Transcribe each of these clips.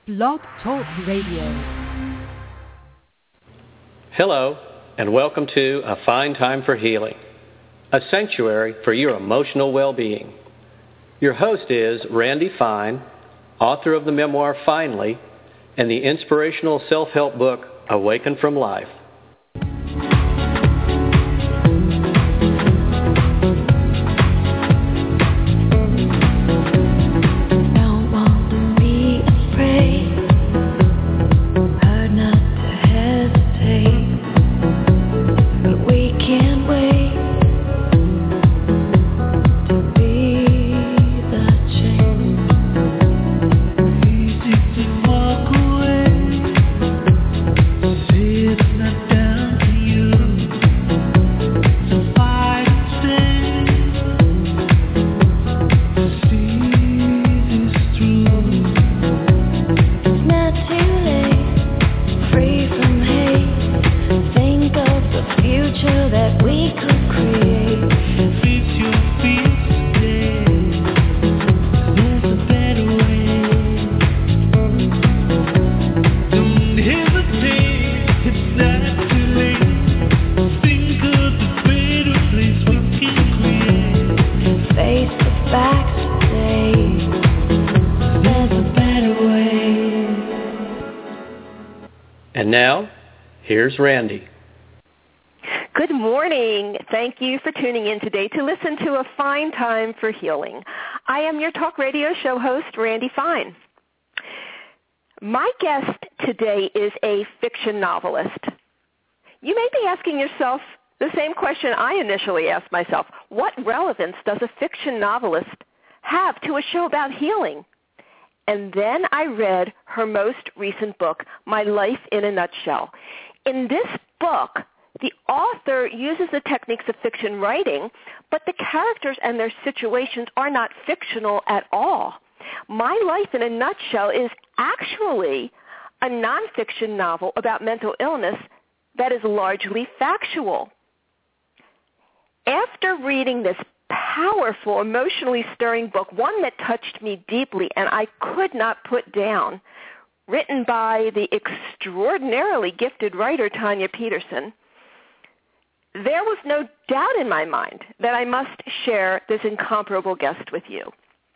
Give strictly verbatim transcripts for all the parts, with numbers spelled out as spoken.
Blog Talk Radio. Hello, and welcome to A Fine Time for Healing, a sanctuary for your emotional well-being. Your host is Randy Fine, author of the memoir Finally, and the inspirational self-help book Awaken from Life. And now, here's Randy. Good morning. Thank you for tuning in today to listen to A Fine Time for Healing. I am your talk radio show host, Randy Fine. My guest today is a fiction novelist. You may be asking yourself the same question I initially asked myself. What relevance does a fiction novelist have to a show about healing? And then I read her most recent book, My Life in a Nutshell. In this book, the author uses the techniques of fiction writing, but the characters and their situations are not fictional at all. My Life in a Nutshell is actually a nonfiction novel about mental illness that is largely factual. After reading this powerful, emotionally stirring book, one that touched me deeply and I could not put down, written by the extraordinarily gifted writer Tanya Peterson, there was no doubt in my mind that I must share this incomparable guest with you.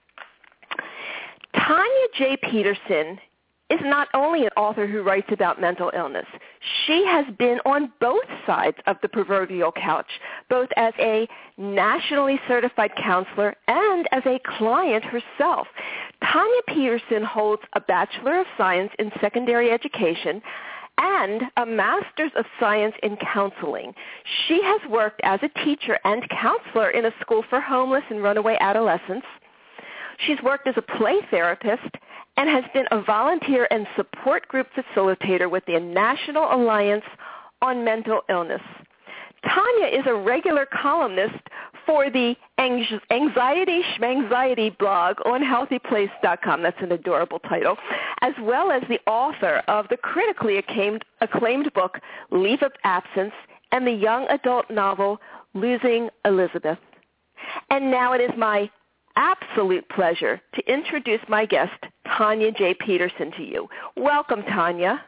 Tanya J. Peterson is not only an author who writes about mental illness. She has been on both sides of the proverbial couch, both as a nationally certified counselor and as a client herself. Tanya Peterson holds a Bachelor of Science in Secondary Education and a Master's of Science in Counseling. She has worked as a teacher and counselor in a school for homeless and runaway adolescents. She's worked as a play therapist and has been a volunteer and support group facilitator with the National Alliance on Mental Illness. Tanya is a regular columnist for the Anxiety Schmanxiety blog on healthy place dot com. That's an adorable title. As well as the author of the critically acclaimed, acclaimed book, Leave of Absence, and the young adult novel, Losing Elizabeth. And now it is my absolute pleasure to introduce my guest, Tanya J. Peterson, to you. Welcome, Tanya.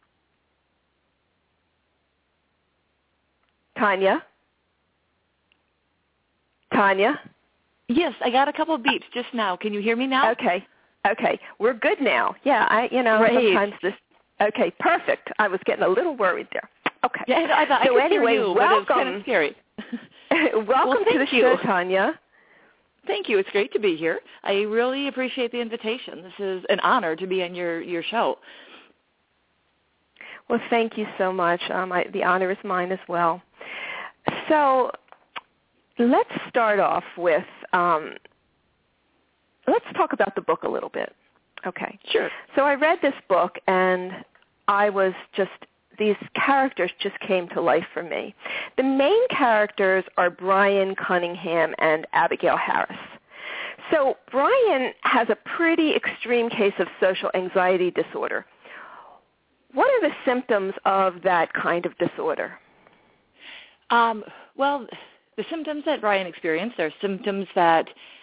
Tanya? Tanya? Yes, I got a couple of beeps just now. Can you hear me now? Okay. Okay. We're good now. Yeah, I, you know, Great. sometimes this, okay, perfect. I was getting a little worried there. Okay. Yeah, I thought so I could anyway, hear you, welcome. but it was kind of scary. welcome well, to the you. show, Tanya. Thank you. It's great to be here. I really appreciate the invitation. This is an honor to be on your, your show. Well, thank you so much. Um, I, the honor is mine as well. So let's start off with, um, let's talk about the book a little bit. Okay. Sure. So I read this book, and I was just, these characters just came to life for me. The main characters are Brian Cunningham and Abigail Harris. So Brian has a pretty extreme case of social anxiety disorder. What are the symptoms of that kind of disorder? Um, well, the symptoms that Brian experienced are symptoms that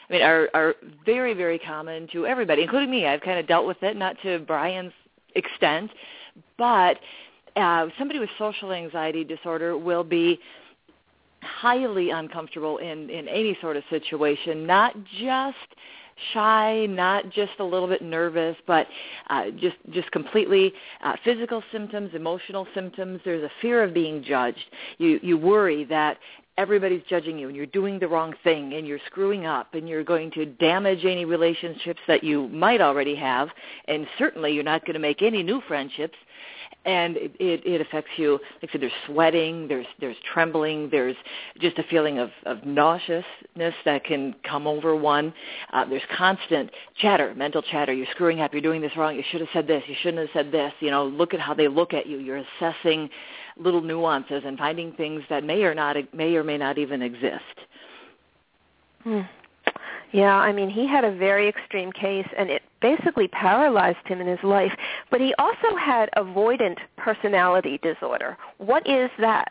I mean, are, are very, very common to everybody, including me. I've kind of dealt with it, not to Brian's extent, but uh, somebody with social anxiety disorder will be highly uncomfortable in, in any sort of situation, not just shy, not just a little bit nervous, but uh, just just completely uh, physical symptoms, emotional symptoms. There's a fear of being judged. You you worry that everybody's judging you and you're doing the wrong thing and you're screwing up and you're going to damage any relationships that you might already have, and certainly you're not going to make any new friendships. And it, it, it affects you. Like I said, there's sweating, there's there's trembling, there's just a feeling of, of nauseousness that can come over one. Uh, there's constant chatter, mental chatter. You're screwing up. You're doing this wrong. You should have said this. You shouldn't have said this. You know, look at how they look at you. You're assessing little nuances and finding things that may or not may or may not even exist. Hmm. Yeah, I mean, he had a very extreme case, and it basically paralyzed him in his life. But he also had avoidant personality disorder. What is that?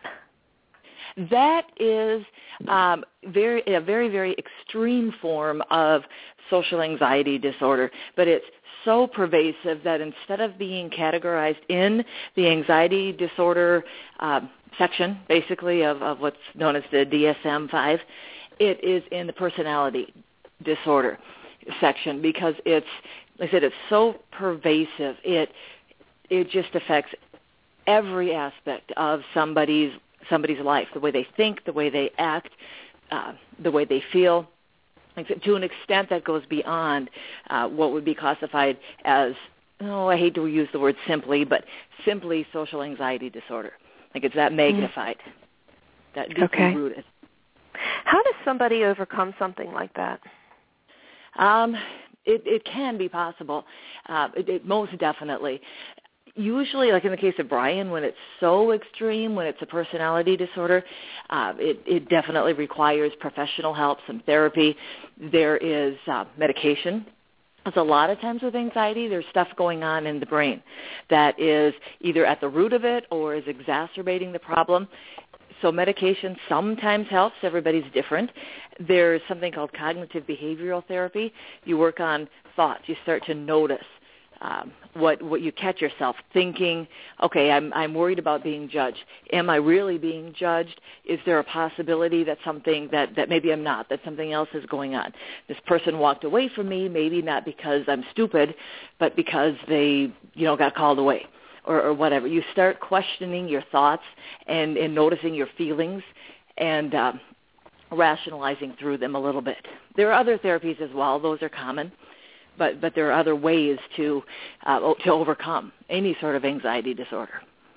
That is um, very a very, very extreme form of social anxiety disorder, but it's so pervasive that instead of being categorized in the anxiety disorder uh, section, basically, of, of what's known as the D S M five, it is in the personality disorder section because it's, like I said, it's so pervasive. It it just affects every aspect of somebody's somebody's life, the way they think, the way they act, uh, the way they feel, like, to an extent that goes beyond uh, what would be classified as, oh, I hate to use the word simply, but simply social anxiety disorder. Like it's that magnified, mm. that deeply okay. rooted. How does somebody overcome something like that? Um, it, it can be possible, uh, it, it most definitely. Usually, like in the case of Brian, when it's so extreme, when it's a personality disorder, uh, it, it definitely requires professional help, some therapy. There is uh, medication. Because a lot of times with anxiety, there's stuff going on in the brain that is either at the root of it or is exacerbating the problem. So medication sometimes helps. Everybody's different. There's something called cognitive behavioral therapy. You work on thoughts. You start to notice um, what what you catch yourself thinking. Okay, I'm I'm worried about being judged. Am I really being judged? Is there a possibility that something that, that maybe I'm not, that something else is going on? This person walked away from me, maybe not because I'm stupid, but because they, you know, got called away. Or, or whatever. You start questioning your thoughts and, and noticing your feelings and um, rationalizing through them a little bit. There are other therapies as well. Those are common. But, but there are other ways to, uh, to overcome any sort of anxiety disorder.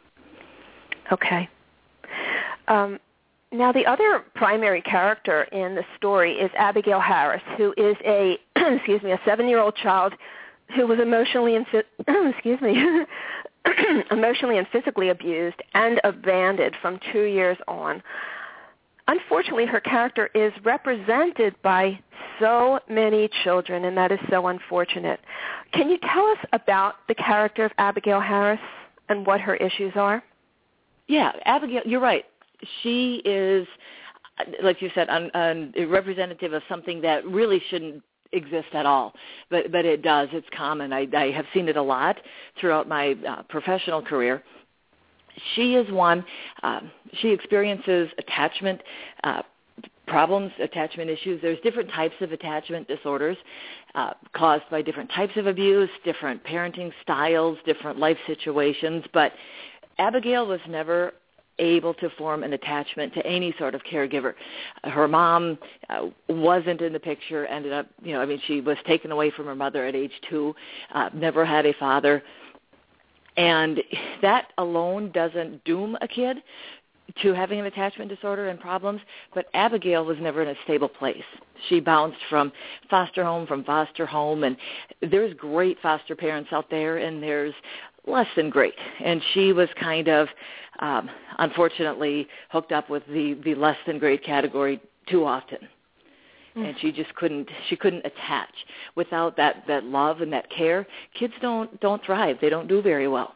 Okay. Um, now, the other primary character in the story is Abigail Harris, who is a, excuse me, a seven-year-old child who was emotionally and, excuse me, emotionally and physically abused and abandoned from two years on. Unfortunately, her character is represented by so many children, and that is so unfortunate. Can you tell us about the character of Abigail Harris and what her issues are? Yeah, Abigail, you're right. She is, like you said, un, un, a representative of something that really shouldn't exist at all, but but it does. It's common. I, I have seen it a lot throughout my uh, professional career. She is one. Um, she experiences attachment uh, problems, attachment issues. There's different types of attachment disorders uh, caused by different types of abuse, different parenting styles, different life situations. But Abigail was never able to form an attachment to any sort of caregiver. Her mom uh, wasn't in the picture, ended up, you know, I mean, she was taken away from her mother at age two, uh, never had a father. And that alone doesn't doom a kid to having an attachment disorder and problems, but Abigail was never in a stable place. She bounced from foster home, from foster home, and there's great foster parents out there, and there's less than great. And she was kind of, um, unfortunately, hooked up with the, the less than great category too often. Mm. And she just couldn't, she couldn't attach. Without that, that love and that care, kids don't, don't thrive. They don't do very well.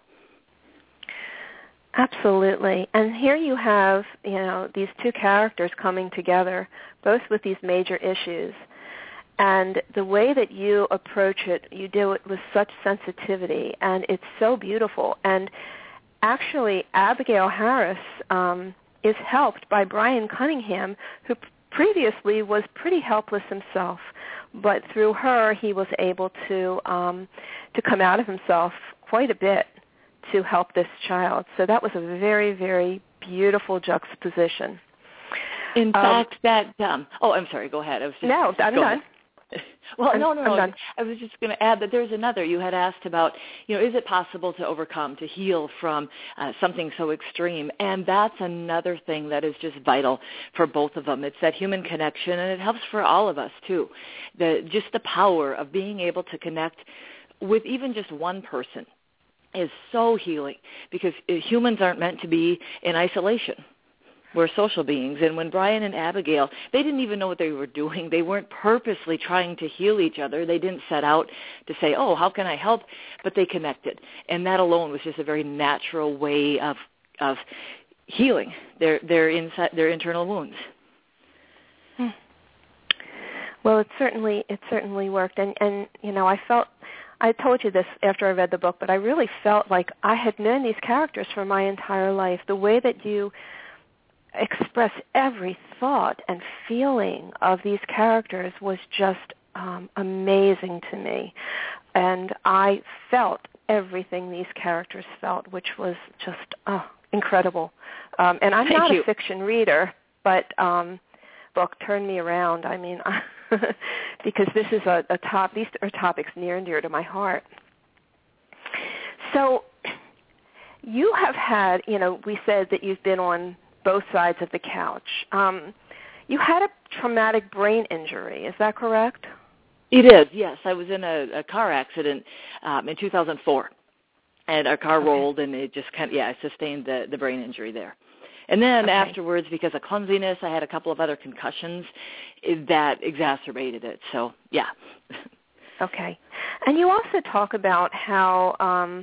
Absolutely. And here you have, you know, these two characters coming together, both with these major issues. And the way that you approach it, you do it with such sensitivity, and it's so beautiful. And actually, Abigail Harris um, is helped by Brian Cunningham, who previously was pretty helpless himself. But through her, he was able to um, to come out of himself quite a bit to help this child. So that was a very, very beautiful juxtaposition. In um, fact, that um, oh, I'm sorry. Go ahead. I was just, no, I'm go done. Ahead. Well, I'm, no, no, I'm no. done. I was just going to add that there's another. You had asked about, you know, is it possible to overcome, to heal from uh, something so extreme? And that's another thing that is just vital for both of them. It's that human connection, and it helps for all of us too. The just the power of being able to connect with even just one person is so healing, because humans aren't meant to be in isolation. We're social beings. And when Brian and Abigail, they didn't even know what they were doing. They weren't purposely trying to heal each other. They didn't set out to say, oh, how can I help? But they connected. And that alone was just a very natural way of of healing their their inside their internal wounds. Hmm. Well, it certainly it certainly worked. And, and you know, I felt, I told you this after I read the book, but I really felt like I had known these characters for my entire life. The way that you express every thought and feeling of these characters was just um, amazing to me. And I felt everything these characters felt, which was just oh, incredible. Um, and I'm Thank not you. a fiction reader, but um, book turned me around. I mean, because this is a, a top, these are topics near and dear to my heart. So you have had, you know, we said that you've been on both sides of the couch. Um, you had a traumatic brain injury, is that correct? It is, yes. I was in a, a car accident um, in two thousand four, and our car okay. rolled, and it just kind of, yeah, I sustained the, the brain injury there. And then okay. afterwards, because of clumsiness, I had a couple of other concussions that exacerbated it. So, yeah. Okay. And you also talk about how um,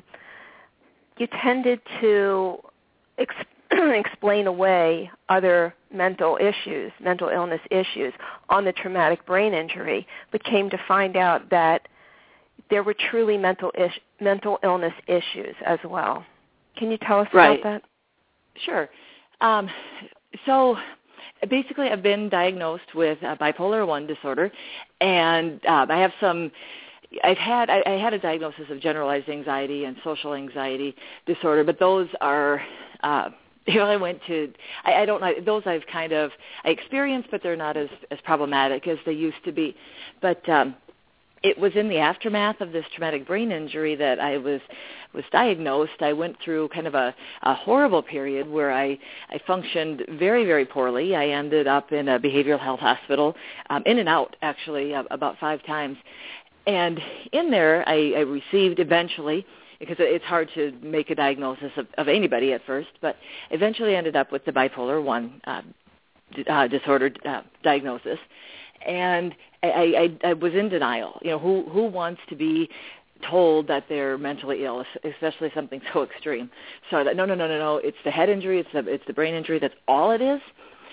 you tended to exp- explain away other mental issues, mental illness issues on the traumatic brain injury, but came to find out that there were truly mental is- mental illness issues as well. Can you tell us right. about that? Sure. Um, so basically I've been diagnosed with uh, bipolar one disorder, and um, I have some I've had I, I had a diagnosis of generalized anxiety and social anxiety disorder, but those are uh, you know, I went to, I, I don't know, those I've kind of, I experienced, but they're not as, as problematic as they used to be. But um, it was in the aftermath of this traumatic brain injury that I was was diagnosed. I went through kind of a, a horrible period where I, I functioned very, very poorly. I ended up in a behavioral health hospital, um, in and out, actually, uh, about five times. And in there, I, I received eventually, because it's hard to make a diagnosis of, of anybody at first, but eventually ended up with the bipolar one uh, uh, disorder uh, diagnosis. And I, I, I was in denial. You know, who who wants to be told that they're mentally ill, especially something so extreme? So I thought, no, no, no, no, no. It's the head injury. It's the it's the brain injury. That's all it is.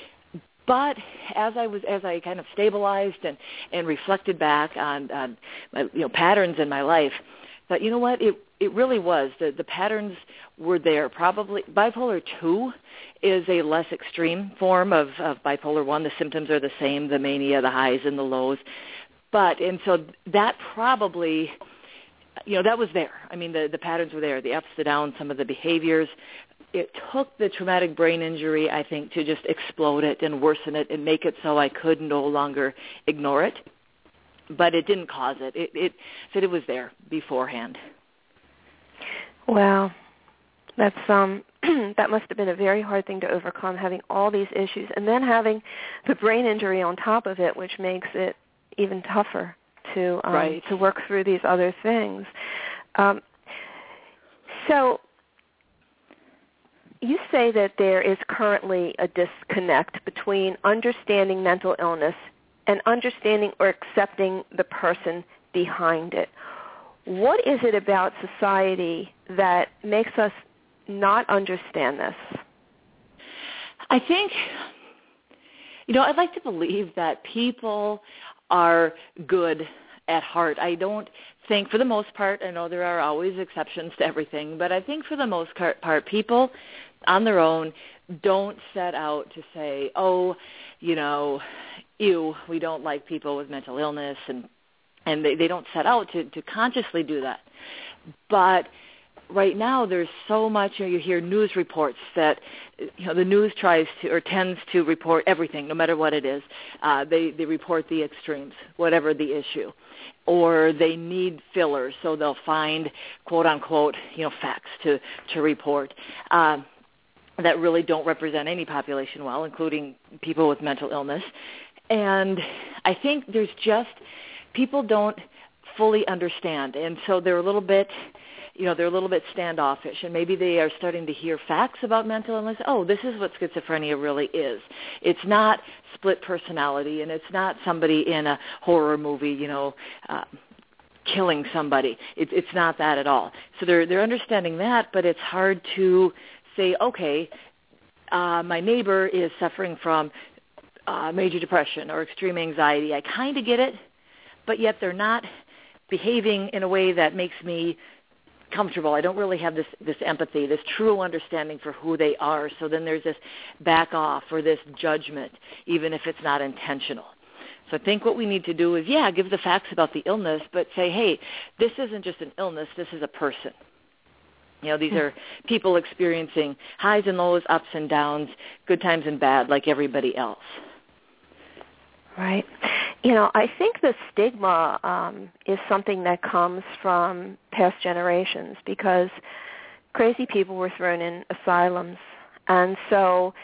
But as I was, as I kind of stabilized and, and reflected back on, on my, you know, patterns in my life, but you know what? It it really was. The the patterns were there. Probably bipolar two is a less extreme form of, of bipolar one. The symptoms are the same, the mania, the highs and the lows. But, and so that probably, you know, that was there. I mean, the, the patterns were there, the ups, the downs, some of the behaviors. It took the traumatic brain injury, I think, to just explode it and worsen it and make it so I could no longer ignore it. But it didn't cause it. It, it said it was there beforehand. Wow. That's um that must have been a very hard thing to overcome, having all these issues and then having the brain injury on top of it, which makes it even tougher to um, right. to work through these other things. Um, so you say that there is currently a disconnect between understanding mental illness and understanding or accepting the person behind it. What is it about society that makes us not understand this? I think, you know, I'd like to believe that people are good at heart. I don't think, for the most part, I know there are always exceptions to everything, but I think for the most part, people on their own don't set out to say, oh, you know, ew, we don't like people with mental illness, and and they, they don't set out to, to consciously do that. But right now there's so much, you know, you hear news reports that, you know, the news tries to or tends to report everything, no matter what it is. Uh, they, they report the extremes, whatever the issue. Or they need fillers, so they'll find, quote unquote, you know, facts to, to report. Uh, that really don't represent any population well, including people with mental illness. And I think there's just, people don't fully understand, and so they're a little bit, you know, they're a little bit standoffish, and maybe they are starting to hear facts about mental illness. Oh, this is what schizophrenia really is. It's not split personality, and it's not somebody in a horror movie, you know, uh, killing somebody. It, it's not that at all. So they're they're understanding that, but it's hard to say, okay, uh, my neighbor is suffering from uh, major depression or extreme anxiety. I kind of get it, but yet they're not behaving in a way that makes me comfortable. I don't really have this, this empathy, this true understanding for who they are. So then there's this back off or this judgment, even if it's not intentional. So I think what we need to do is, yeah, give the facts about the illness, but say, hey, this isn't just an illness, this is a person. You know, these are people experiencing highs and lows, ups and downs, good times and bad, like everybody else. Right. You know, I think the stigma um, is something that comes from past generations, because crazy people were thrown in asylums. And so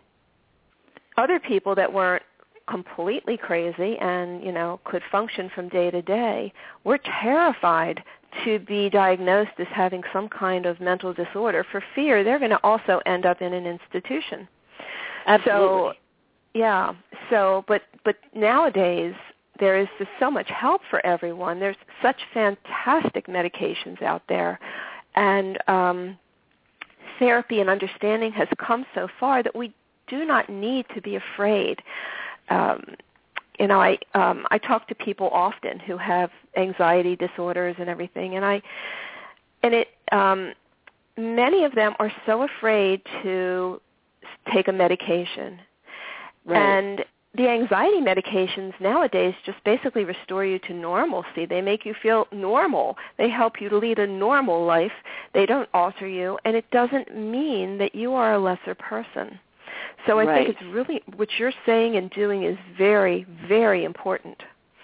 other people that weren't completely crazy and, you know, could function from day to day were terrified to be diagnosed as having some kind of mental disorder for fear they're going to also end up in an institution. Absolutely. So, yeah. So, but but nowadays there is just so much help for everyone. There's such fantastic medications out there, and um, therapy and understanding has come so far that we do not need to be afraid. Um, you know, I um, I talk to people often who have anxiety disorders and everything, and I and it um, many of them are so afraid to take a medication. Right. And the anxiety medications nowadays just basically restore you to normalcy. They make you feel normal. They help you to lead a normal life. They don't alter you, and it doesn't mean that you are a lesser person. So I right. think it's really, what you're saying and doing is very, very important.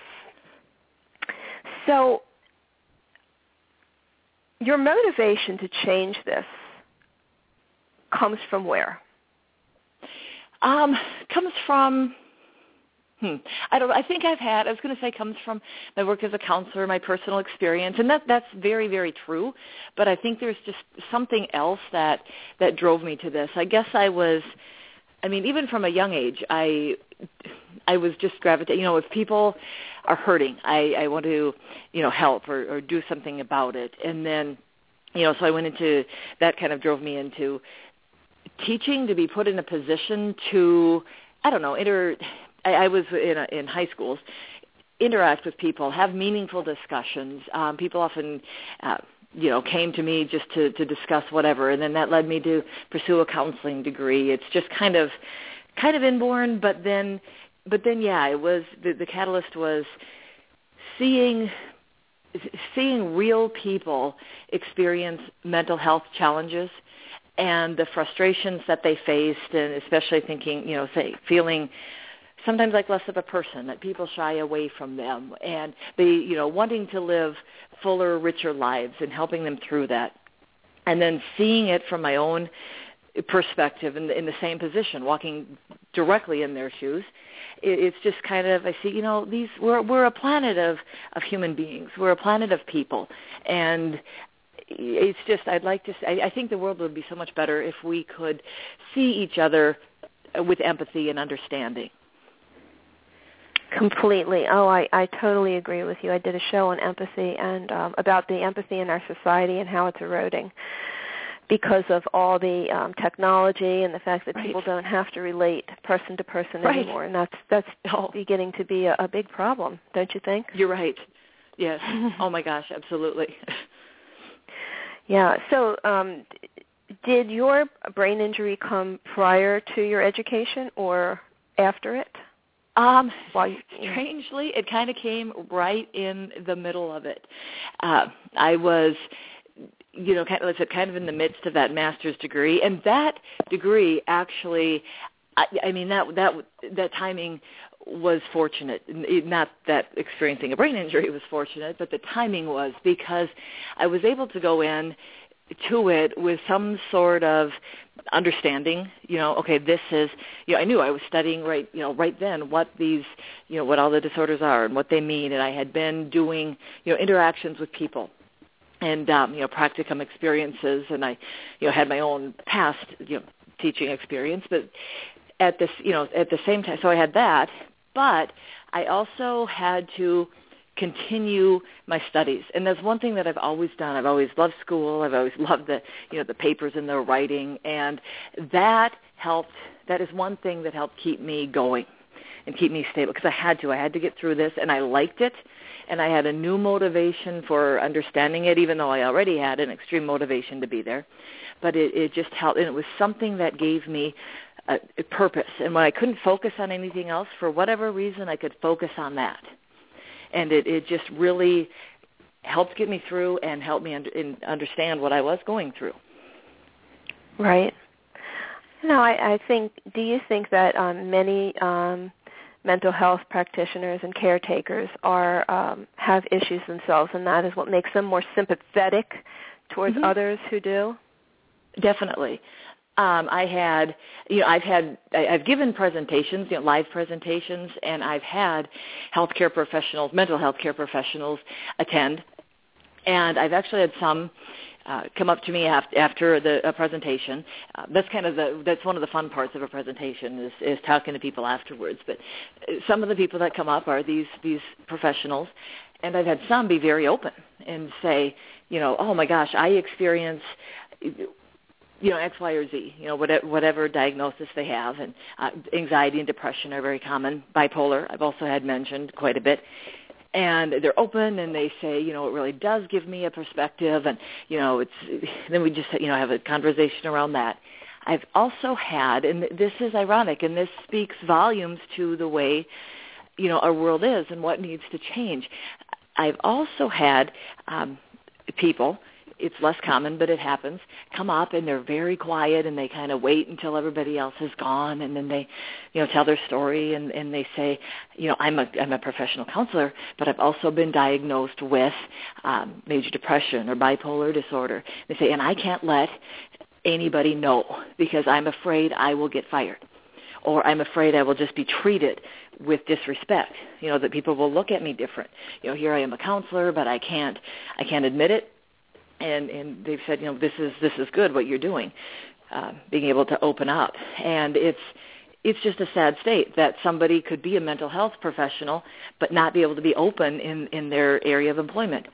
So your motivation to change this comes from where? Um, comes from, hmm, I don't. I think I've had. I was going to say comes from my work as a counselor, my personal experience, and that that's very, very true. But I think there's just something else that that drove me to this. I guess I was. I mean, even from a young age, I I was just gravitating. You know, if people are hurting, I, I want to, you know, help or, or do something about it. And then, you know, so I went into that. Kind of drove me into teaching, to be put in a position to, I don't know, inter. I, I was in a, in high schools, interact with people, have meaningful discussions. Um, people often, uh, you know, came to me just to, to discuss whatever, and then that led me to pursue a counseling degree. It's just kind of, kind of inborn, but then, but then, yeah, it was the, the catalyst was seeing. seeing real people experience mental health challenges and the frustrations that they faced, and especially thinking, you know, say, feeling sometimes like less of a person, that people shy away from them, and they, you know, wanting to live fuller, richer lives and helping them through that. And then seeing it from my own perspective in the, in the same position, walking directly in their shoes, it, it's just kind of, I see, you know, these, we're, we're a planet of, of human beings. We're a planet of people. And it's just, I'd like to say, I think the world would be so much better if we could see each other with empathy and understanding. Completely. Oh, I, I totally agree with you. I did a show on empathy and um, about the empathy in our society and how it's eroding. because of all the um, technology and the fact that Right. people don't have to relate person to person Right. anymore, and that's that's Oh. beginning to be a, a big problem, don't you think? You're right. Yes. Oh my gosh, absolutely. Yeah. So, um, did your brain injury come prior to your education or after it? Um, While you, strangely, it kind of came right in the middle of it. Uh, I was, you know, kind of, kind of in the midst of that master's degree, and that degree actually, I, I mean, that that that timing was fortunate. Not that experiencing a brain injury was fortunate, but the timing was, because I was able to go in to it with some sort of understanding, you know, okay, this is, you know, I knew I was studying right, you know, right then what these, you know, what all the disorders are and what they mean, and I had been doing, you know, interactions with people and, um, you know, practicum experiences, and I, you know, had my own past, you know, teaching experience, but at this, you know, at the same time, so I had that, but I also had to continue my studies. And that's one thing that I've always done. I've always loved school. I've always loved the, you know, the papers and the writing. And that helped, that is one thing that helped keep me going and keep me stable, because I had to. I had to get through this, and I liked it. And I had a new motivation for understanding it, even though I already had an extreme motivation to be there. But it, it just helped, and it was something that gave me a, a purpose. And when I couldn't focus on anything else, for whatever reason, I could focus on that. And it, it just really helped get me through and helped me under, in, understand what I was going through. Right. No, I, I think, do you think that um, many um, mental health practitioners and caretakers are um, have issues themselves, and that is what makes them more sympathetic towards mm-hmm. others who do? Definitely. Um, I had, you know, I've had, I, I've given presentations, you know, live presentations, and I've had healthcare professionals, mental health care professionals attend, and I've actually had some uh, come up to me after, after the a presentation. Uh, that's kind of the, that's one of the fun parts of a presentation is, is talking to people afterwards. But some of the people that come up are these these professionals, and I've had some be very open and say, you know, oh my gosh, I experience, you know, X, Y, or Z, you know, whatever, whatever diagnosis they have. And uh, anxiety and depression are very common. Bipolar, I've also had mentioned quite a bit. And they're open, and they say, you know, it really does give me a perspective. And, you know, it's then we just, you know, have a conversation around that. I've also had, and this is ironic, and this speaks volumes to the way, you know, our world is and what needs to change. I've also had um, people, it's less common, but it happens, come up and they're very quiet, and they kind of wait until everybody else is gone, and then they, you know, tell their story, and, and they say, you know, I'm a I'm a professional counselor, but I've also been diagnosed with um, major depression or bipolar disorder. They say, and I can't let anybody know because I'm afraid I will get fired, or I'm afraid I will just be treated with disrespect, you know, that people will look at me different. You know, here I am a counselor, but I can't I can't admit it. And, and they've said, you know, this is this is good what you're doing, uh, being able to open up. And it's it's just a sad state that somebody could be a mental health professional but not be able to be open in, in their area of employment.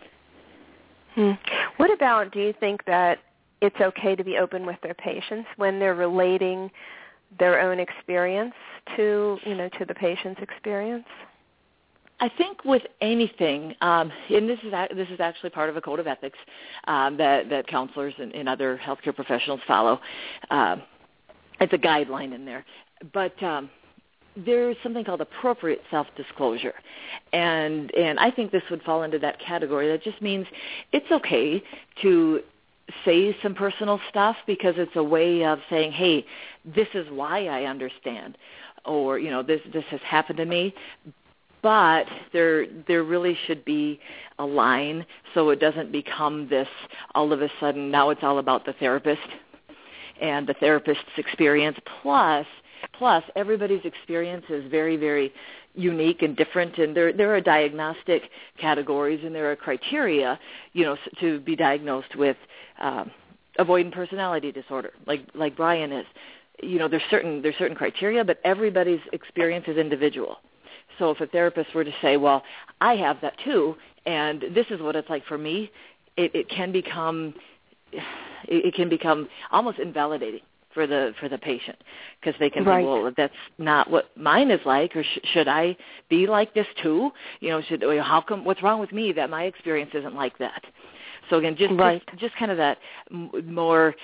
Hmm. What about, do you think that it's okay to be open with their patients when they're relating their own experience to, you know, to the patient's experience? I think with anything, um, and this is this is actually part of a code of ethics um, that that counselors and, and other healthcare professionals follow. Uh, it's a guideline in there, but um, there's something called appropriate self-disclosure, and and I think this would fall into that category. That just means it's okay to say some personal stuff because it's a way of saying, hey, this is why I understand, or you know, this this has happened to me. But there there really should be a line so it doesn't become this all of a sudden now it's all about the therapist and the therapist's experience. Plus, plus everybody's experience is very, very unique and different, and there there are diagnostic categories and there are criteria, you know, to be diagnosed with um, avoidant personality disorder, like like Brian is. You know, there's certain there's certain criteria, but everybody's experience is individual. So if a therapist were to say, well, I have that too, and this is what it's like for me, it, it can become, it, it can become almost invalidating for the for the patient, because they can right. think, well, that's not what mine is like, or sh- should I be like this too? You know, should how come? What's wrong with me that my experience isn't like that? So again, just right. just, just kind of that m- more,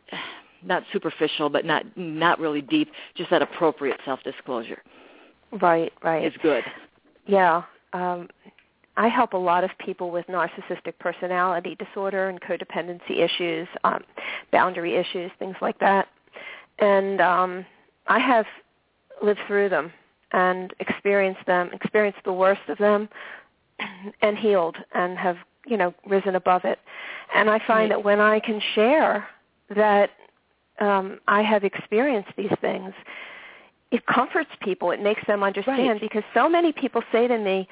not superficial, but not not really deep, just that appropriate self-disclosure. Right, right. It's good. Yeah. Um, I help a lot of people with narcissistic personality disorder and codependency issues, um, boundary issues, things like that. And um, I have lived through them and experienced them, experienced the worst of them, and healed and have, you know, risen above it. And I find that when I can share that um, I have experienced these things, it comforts people. It makes them understand, right. because so many people say to me,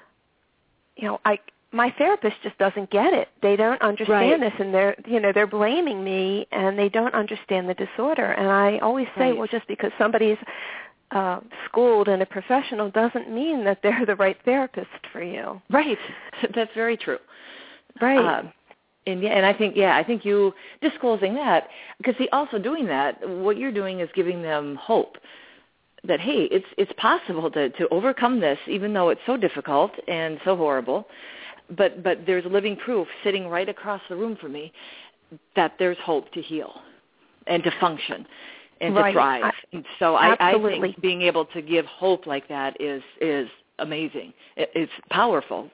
you know, I my therapist just doesn't get it. They don't understand right. this, and they're, you know, they're blaming me, and they don't understand the disorder. And I always say, right. well, just because somebody's uh, schooled and a professional doesn't mean that they're the right therapist for you. Right. That's very true. Right. Um, and yeah, and I think yeah, I think you disclosing that, because see, also doing that, what you're doing is giving them hope that, hey, it's it's possible to, to overcome this, even though it's so difficult and so horrible. But but there's living proof sitting right across the room from me that there's hope to heal and to function and right. to thrive. I, and so I, I absolutely. think being able to give hope like that is is amazing. It, it's powerful.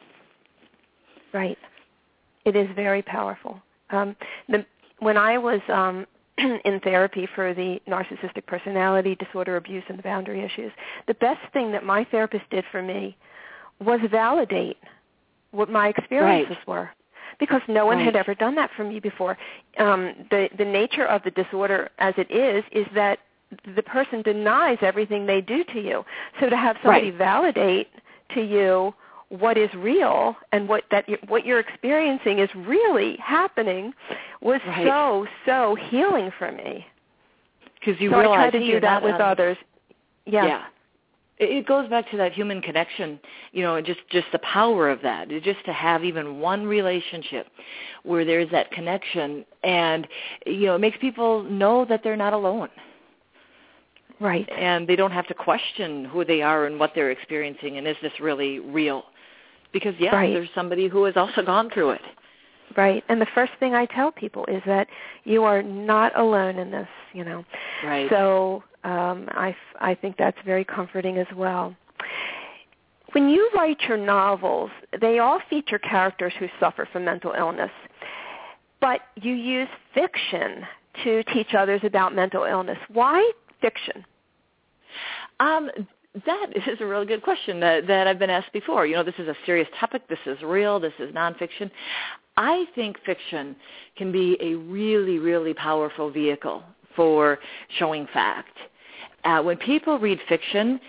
Right. It is very powerful. Um, the, when I was um, in therapy for the narcissistic personality disorder, abuse, and the boundary issues, the best thing that my therapist did for me was validate what my experiences right. were, because no one right. had ever done that for me before. Um, the, the nature of the disorder as it is is that the person denies everything they do to you. So to have somebody right. validate to you what is real and what that what you're experiencing is really happening was right. so, so healing for me. Because you so realize, I try to hey, do that not, with um, others. Yeah. Yeah. It goes back to that human connection, you know, just, just the power of that, just to have even one relationship where there's that connection, and, you know, it makes people know that they're not alone. Right. And they don't have to question who they are and what they're experiencing, and is this really real? Because, yes, right. there's somebody who has also gone through it. Right. And the first thing I tell people is that you are not alone in this, you know. Right. So um, I, I think that's very comforting as well. When you write your novels, they all feature characters who suffer from mental illness, but you use fiction to teach others about mental illness. Why fiction? Um, that is a really good question that, that I've been asked before. You know, this is a serious topic. This is real. This is nonfiction. I think fiction can be a really, really powerful vehicle for showing fact. Uh, when people read fiction,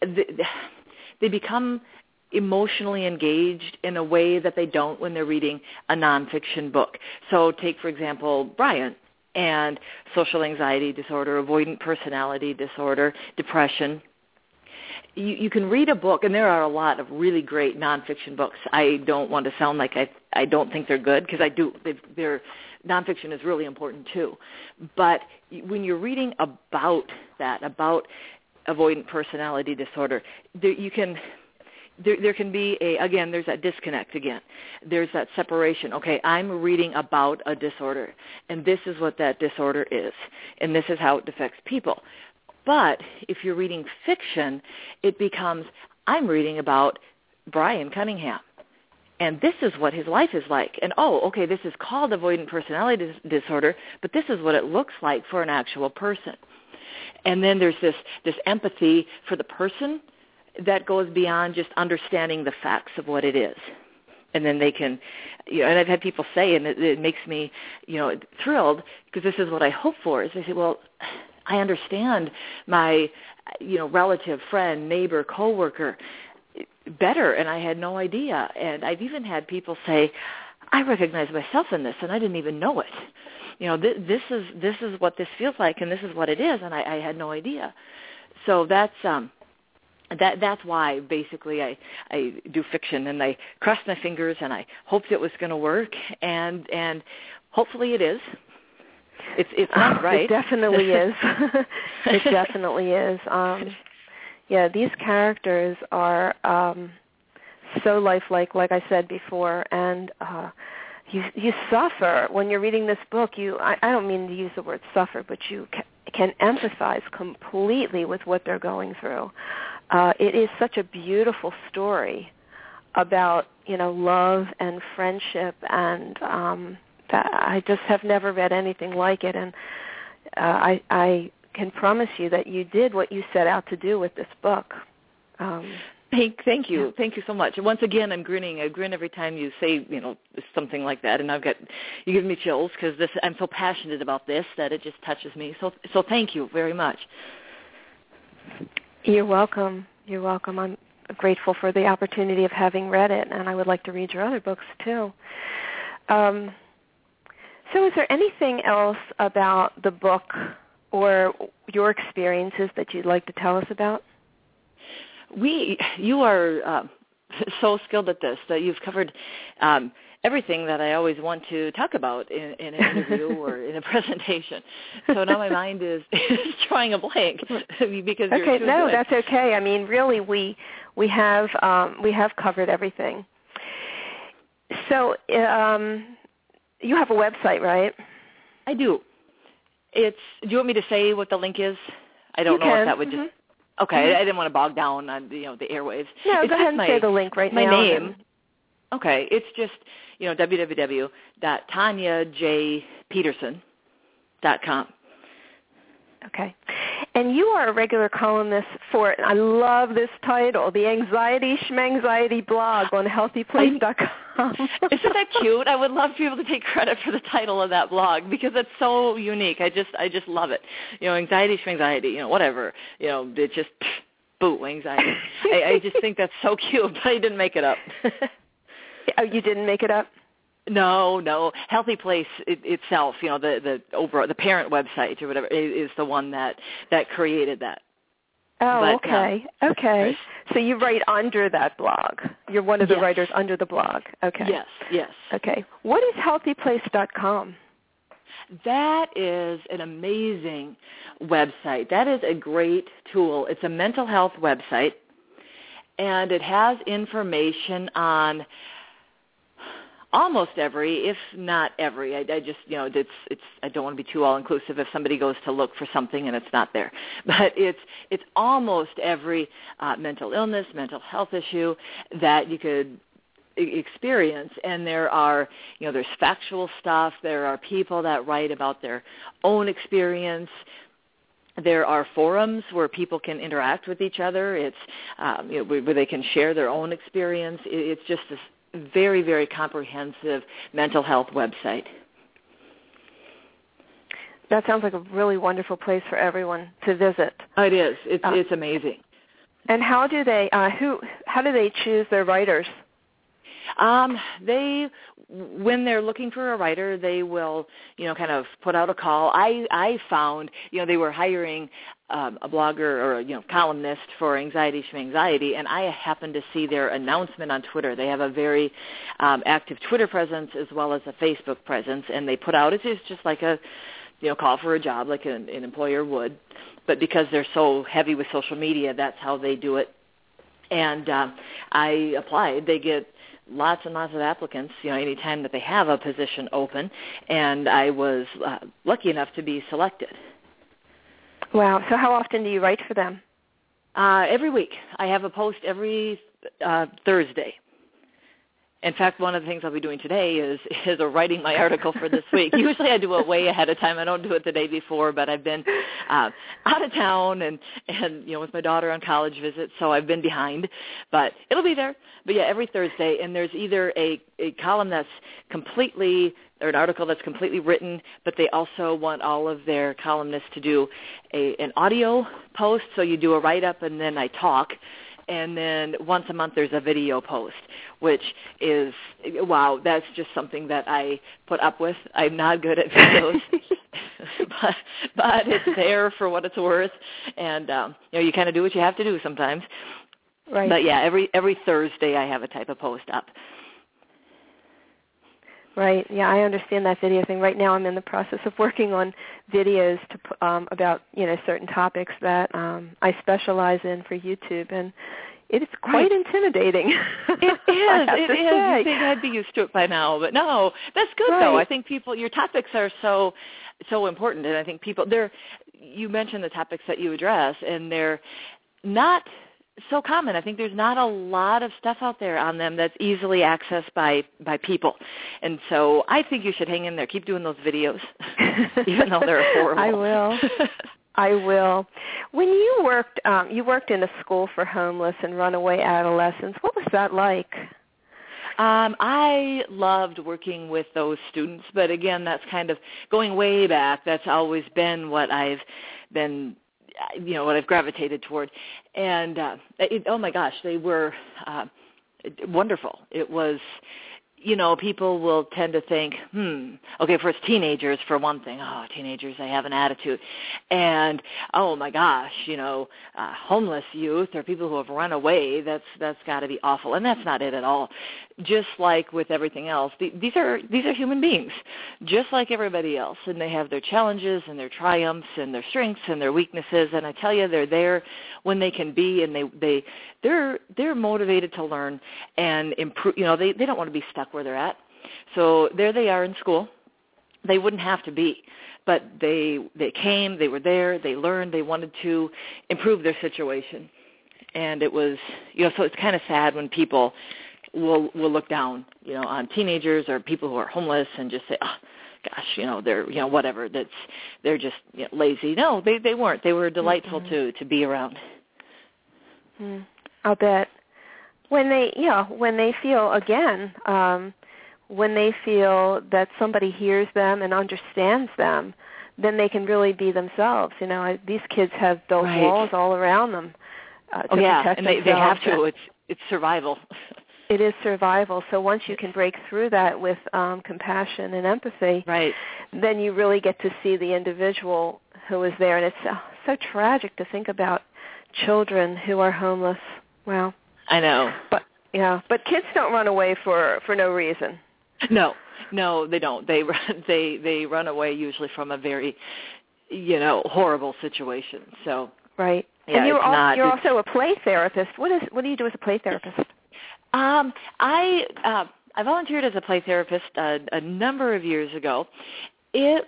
they become emotionally engaged in a way that they don't when they're reading a nonfiction book. So take, for example, Brian and social anxiety disorder, avoidant personality disorder, depression. You, you can read a book, and there are a lot of really great nonfiction books. I don't want to sound like I I don't think they're good, because I do. They've, they're nonfiction is really important too. But when you're reading about that, about avoidant personality disorder, there, you can there, there can be a again. There's that disconnect again. There's that separation. Okay, I'm reading about a disorder, and this is what that disorder is, and this is how it affects people. But if you're reading fiction, it becomes, I'm reading about Brian Cunningham, and this is what his life is like. And, oh, okay, this is called avoidant personality dis- disorder, but this is what it looks like for an actual person. And then there's this, this empathy for the person that goes beyond just understanding the facts of what it is. And then they can, you know, and I've had people say, and it, it makes me, you know, thrilled, because this is what I hope for, is they say, well, I understand my, you know, relative, friend, neighbor, coworker better, and I had no idea. And I've even had people say, I recognize myself in this, and I didn't even know it. You know, th- this is this is what this feels like, and this is what it is, and I, I had no idea. So that's um, that that's why basically I I do fiction, and I crossed my fingers, and I hoped it was going to work, and and hopefully it is. It's it's not oh, right. It definitely is. It definitely is. Um, yeah, these characters are um, so lifelike, like I said before, and uh, you you suffer when you're reading this book. You I, I don't mean to use the word suffer, but you ca- can empathize completely with what they're going through. Uh, it is such a beautiful story about, you know, love and friendship, and um, that I just have never read anything like it. And uh, I, I can promise you that you did what you set out to do with this book. Um, Thank, thank you, thank you so much. And once again, I'm grinning. I grin every time you say, you know, something like that, and I've got you give me chills because this. I'm so passionate about this that it just touches me. So, so thank you very much. You're welcome. You're welcome. I'm grateful for the opportunity of having read it, and I would like to read your other books too. Um, so, is there anything else about the book or your experiences that you'd like to tell us about? We, you are uh, so skilled at this that you've covered um, everything that I always want to talk about in, in an interview or in a presentation. So now my mind is, is drawing a blank because you're okay, too no, good. that's okay. I mean, really, we we have um, we have covered everything. So um, you have a website, right? I do. It's. Do you want me to say what the link is? I don't you know can. if that would mm-hmm. just. Okay, mm-hmm. I didn't want to bog down on you know the airwaves. No, it's go ahead and my, say the link right my now. My name. Okay, it's just you know w w w dot tanya j peterson dot com. Okay. And you are a regular columnist for, I love this title, the Anxiety Schmanxiety blog on healthy place dot com. Isn't that cute? I would love to be able to take credit for the title of that blog because it's so unique. I just I just love it. You know, anxiety, schmanxiety, you know, whatever. You know, it just, boo, anxiety. I, I just think that's so cute, but I didn't make it up. Oh, you didn't make it up? No, no. Healthy Place it, itself, you know, the the over the parent website or whatever is, is the one that that created that. Oh, but, okay, um, okay. right. So you write under that blog. You're one of the yes. writers under the blog. Okay. Yes, yes. Okay. What is healthy place dot com? That is an amazing website. That is a great tool. It's a mental health website, and it has information on almost every, if not every. I, I just, you know, it's, it's. I don't want to be too all-inclusive if somebody goes to look for something and it's not there. But it's, it's almost every uh, mental illness, mental health issue that you could experience. And there are, you know, there's factual stuff. There are people that write about their own experience. There are forums where people can interact with each other. It's, um, you know, where they can share their own experience. It's just this very, very comprehensive mental health website. That sounds like a really wonderful place for everyone to visit. It is. It's, uh, it's amazing. And how do they? Uh, who? How do they choose their writers? Um, they, when they're looking for a writer, they will, you know, kind of put out a call. I, I found, you know, they were hiring um, a blogger or a, you know, columnist for Anxiety Schmanxiety, and I happened to see their announcement on Twitter. They have a very um, active Twitter presence as well as a Facebook presence, and they put out, it's just like a, you know, call for a job like an, an employer would, but because they're so heavy with social media, that's how they do it. And uh, I applied. They get lots and lots of applicants, you know, any time that they have a position open, and I was uh, lucky enough to be selected. Wow. So how often do you write for them? Uh, every week. I have a post every uh, Thursday. In fact, one of the things I'll be doing today is is writing my article for this week. Usually I do it way ahead of time. I don't do it the day before, but I've been uh, out of town and, and, you know, with my daughter on college visits, so I've been behind. But it'll be there. But, yeah, every Thursday, and there's either a, a column that's completely or an article that's completely written, but they also want all of their columnists to do a, an audio post. So you do a write-up and then I talk. And then once a month there's a video post, which is, wow, that's just something that I put up with. I'm not good at videos, but, but it's there for what it's worth. And, um, you know, you kind of do what you have to do sometimes. Right. But, yeah, every every Thursday I have a type of post up. Right. Yeah, I understand that video thing. Right now I'm in the process of working on videos to um, about, you know, certain topics that um, I specialize in for YouTube, and it is quite right. intimidating. It is. It is. Say. You think I'd be used to it by now, but no, that's good right. though. I think people, your topics are so so important, and I think people, they're. You mentioned the topics that you address, and they're not so common. I think there's not a lot of stuff out there on them that's easily accessed by, by people. And so I think you should hang in there. Keep doing those videos, even though they're horrible. I will. I will. When you worked, um, you worked in a school for homeless and runaway adolescents. What was that like? Um, I loved working with those students, but again, that's kind of going way back. That's always been what I've been, you know, what I've gravitated toward. And, uh, it, oh my gosh, they were uh, wonderful. It was, you know, people will tend to think, hmm, okay, first teenagers for one thing. Oh, teenagers, they have an attitude. And, oh my gosh, you know, uh, homeless youth or people who have run away, that's that's got to be awful. And that's not it at all. Just like with everything else, the, these are these are human beings, just like everybody else. And they have their challenges and their triumphs and their strengths and their weaknesses. And I tell you, they're there when they can be, and they, they, they're they're motivated to learn and improve. You know, they, they don't want to be stuck where they're at. So there they are in school. They wouldn't have to be, but they they came, they were there, they learned, they wanted to improve their situation. And it was, you know, so it's kind of sad when people will will look down, you know, on teenagers or people who are homeless and just say, oh, gosh, you know, they're, you know, whatever, that's, they're just, you know, lazy. No, they they weren't. They were delightful mm-hmm. to to be around. Mm, I'll bet. When they, yeah, when they feel, again, um, when they feel that somebody hears them and understands them, then they can really be themselves. You know, I, these kids have built right. walls all around them uh, to oh, yeah. protect and they, themselves. they have to. It's it's survival. It is survival. So once you can break through that with um, compassion and empathy, right. then you really get to see the individual who is there. And it's so, so tragic to think about children who are homeless. Wow. I know. But yeah, but kids don't run away for, for no reason. No, no, they don't. They run, they they run away usually from a very, you know, horrible situation. So right. Yeah, and you're, it's al- not, you're it's, also a play therapist. What is what do you do as a play therapist? Um, I uh, I volunteered as a play therapist uh, a number of years ago. It.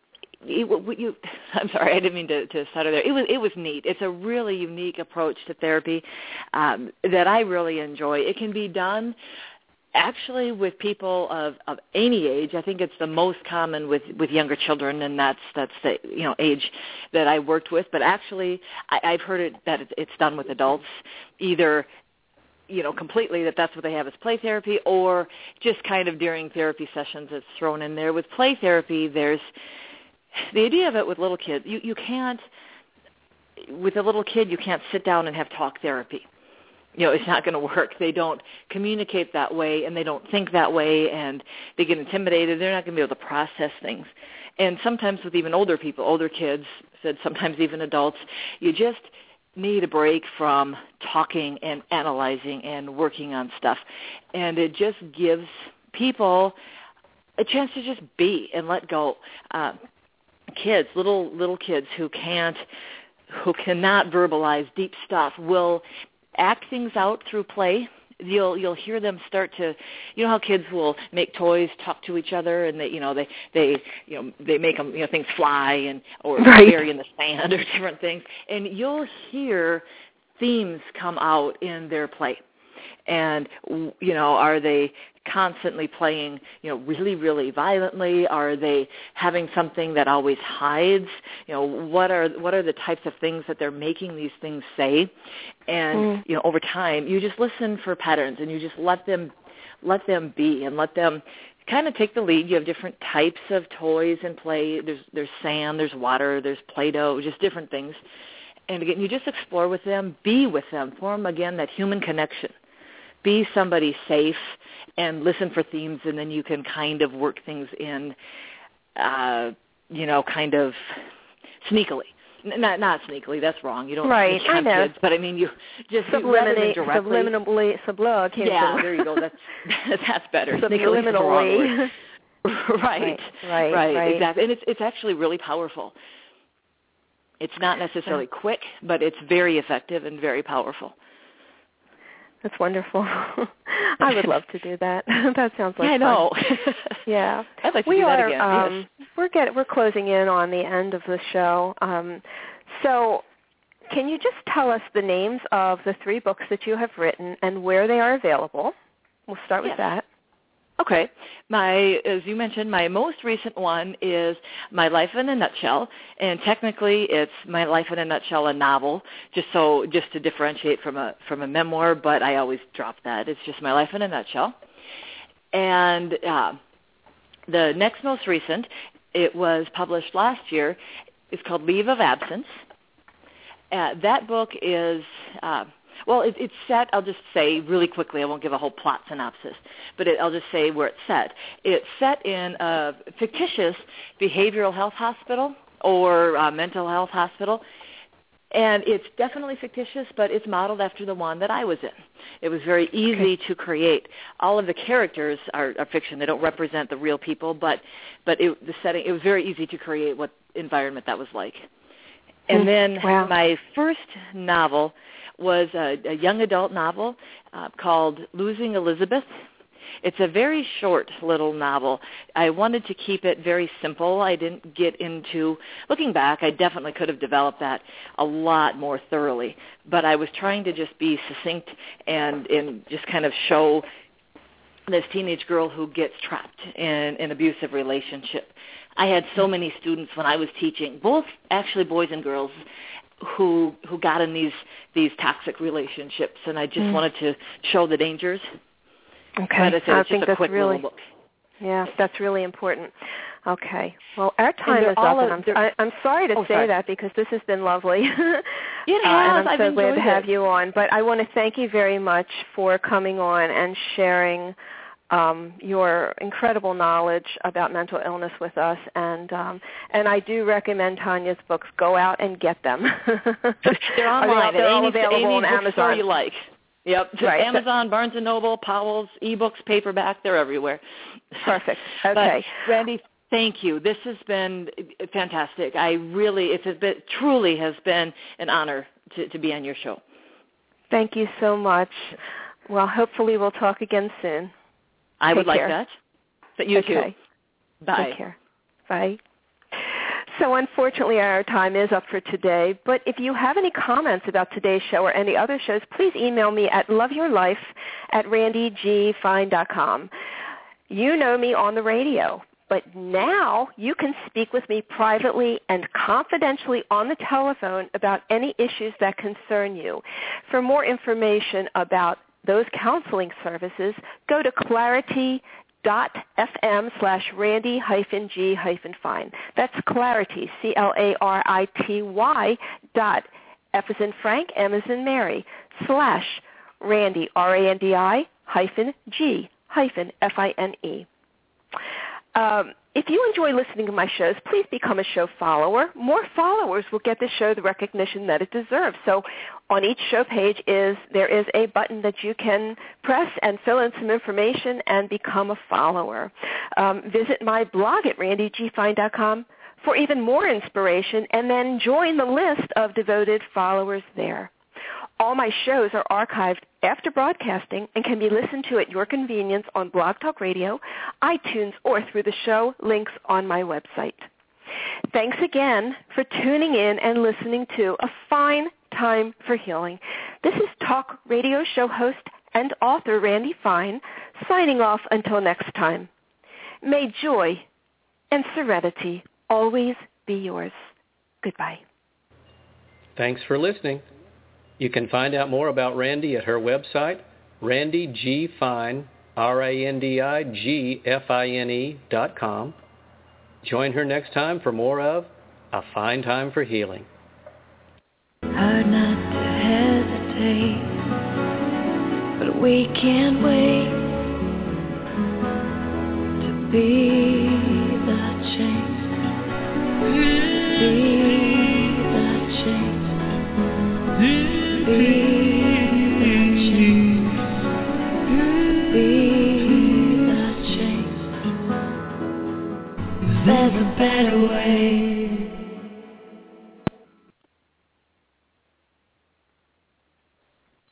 It, you, I'm sorry, I didn't mean to, to stutter there. It was it was neat. It's a really unique approach to therapy um, that I really enjoy. It can be done actually with people of, of any age. I think it's the most common with, with younger children, and that's that's the you know age that I worked with. But actually, I, I've heard it that it's done with adults, either you know completely that that's what they have as play therapy, or just kind of during therapy sessions it's thrown in there. With play therapy, there's the idea of it with little kids. You you can't with a little kid you can't sit down and have talk therapy. You know, it's not going to work. They don't communicate that way, and they don't think that way, and they get intimidated. They're not going to be able to process things. And sometimes with even older people, older kids, said sometimes even adults, you just need a break from talking and analyzing and working on stuff. And it just gives people a chance to just be and let go. Uh, kids, little little kids who can't, who cannot verbalize deep stuff will act things out through play. You'll you'll hear them start to, you know how kids will make toys talk to each other, and they you know they they you know they make them you know things fly and or right. bury in the sand or different things, and you'll hear themes come out in their play. And, you know, are they constantly playing, you know, really, really violently? Are they having something that always hides? You know, what are what are the types of things that they're making these things say? And, mm. you know, over time, you just listen for patterns, and you just let them let them be and let them kind of take the lead. You have different types of toys and play. There's there's sand, there's water, there's Play-Doh, just different things. And, again, you just explore with them, be with them, form, again, that human connection. Be somebody safe and listen for themes, and then you can kind of work things in, uh, you know, kind of sneakily. N- not not sneakily, that's wrong. You don't right, you can't I know. kids, but I mean, you just subliminally, directly. subliminally, sublug. Yeah, there you go. That's that's better. Subliminally. right, right, right, right, exactly. And it's it's actually really powerful. It's not necessarily quick, but it's very effective and very powerful. That's wonderful. I would love to do that. That sounds like yeah, I fun. know. Yeah, I'd like to we do that are, again. Um, yes. We're get we're closing in on the end of the show. Um, so, can you just tell us the names of the three books that you have written and where they are available? We'll start with yes. that. Okay. My, as you mentioned, my most recent one is My Life in a Nutshell, and technically it's My Life in a Nutshell, a novel, just so just to differentiate from a from a memoir. But I always drop that. It's just My Life in a Nutshell. And uh, the next most recent, it was published last year. It's called Leave of Absence. Uh, that book is. Uh, Well, it, it's set, I'll just say really quickly, I won't give a whole plot synopsis, but it, I'll just say where it's set. It's set in a fictitious behavioral health hospital or uh, mental health hospital, and it's definitely fictitious, but it's modeled after the one that I was in. It was very easy okay. to create. All of the characters are, are fiction. They don't represent the real people, but, but it, the setting, it was very easy to create what environment that was like. And then wow. my first novel was a, a young adult novel uh, called Losing Elizabeth. It's a very short little novel. I wanted to keep it very simple. I didn't get into, looking back, I definitely could have developed that a lot more thoroughly, but I was trying to just be succinct and, and just kind of show this teenage girl who gets trapped in an abusive relationship. I had so many students when I was teaching, both actually boys and girls, who who got in these these toxic relationships, and I just mm. wanted to show the dangers. Okay, but I, said, I it's think just a that's quick really little book. Yeah, that's really important. Okay, well, our time is all up, of, and I'm I, I'm sorry to oh, say sorry. that because this has been lovely. It has. Uh, and I'm I've so glad to have it. you on. But I want to thank you very much for coming on and sharing Um, your incredible knowledge about mental illness with us, and um, and I do recommend Tanya's books. Go out and get them. They're online. They're all Amy's, available Amy's on Amazon. Bookstore you like. Yep. Right. Amazon, Barnes and Noble, Powell's, eBooks, paperback. They're everywhere. Perfect. Okay. But, Randy, thank you. This has been fantastic. I really, it's been, truly has been an honor to, to be on your show. Thank you so much. Well, hopefully we'll talk again soon. I Take would like care. that. But you okay. too. Bye. Take care. Bye. So unfortunately our time is up for today, but if you have any comments about today's show or any other shows, please email me at loveyourlife at randy g fine dot com. You know me on the radio, but now you can speak with me privately and confidentially on the telephone about any issues that concern you. For more information about those counseling services, go to clarity dot f m slash randy hyphen g hyphen fine. That's Clarity, C L A R I T Y dot F as in Frank, M as in Mary, slash Randy, R A N D I hyphen G hyphen F I N E. Um, if you enjoy listening to my shows, please become a show follower. More followers will get the show the recognition that it deserves. So on each show page is there is a button that you can press and fill in some information and become a follower. Um, visit my blog at randy g fine dot com for even more inspiration, and then join the list of devoted followers there. All my shows are archived after broadcasting and can be listened to at your convenience on Blog Talk Radio, iTunes, or through the show links on my website. Thanks again for tuning in and listening to A Fine Time for Healing. This is talk radio show host and author Randy Fine, signing off until next time. May joy and serenity always be yours. Goodbye. Thanks for listening. You can find out more about Randy at her website, randy g fine, R A N D I G F I N E dot com. Join her next time for more of A Fine Time for Healing. Hard not to hesitate, but we can't wait to be that change, be that change, be that change, be that change. better way.